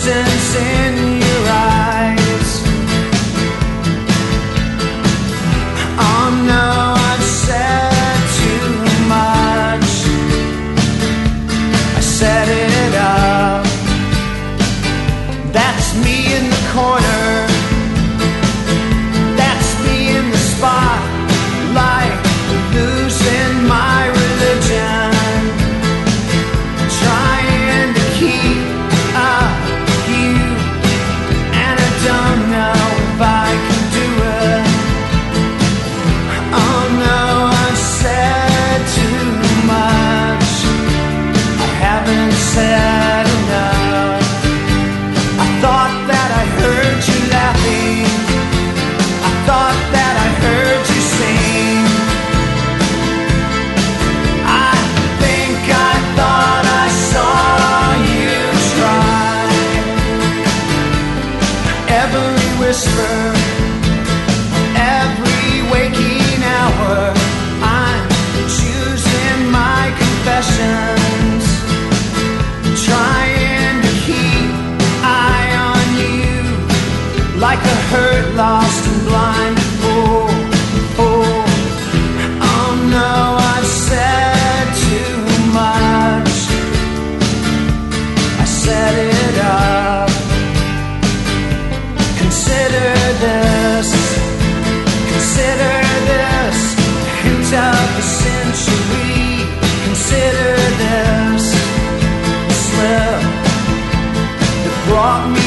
distance in your eyes. Oh no, I've said too much. I set it up. That's me in the corner. That's me in the spotlight, losing my religion, trying to keep up you, and I don't know if I can do it. Oh no, I've said too much. I haven't said enough. I thought that I heard you laughing. I thought that I heard you sing. I think I thought I saw you try. Every whisper, every waking hour, I'm choosing my confessions, trying to keep eye on you, like a hurt, lost and blind. Oh, oh, oh no, I've said too much. I set it up. Consider this, consider this, hint of the century. Consider this slip that brought me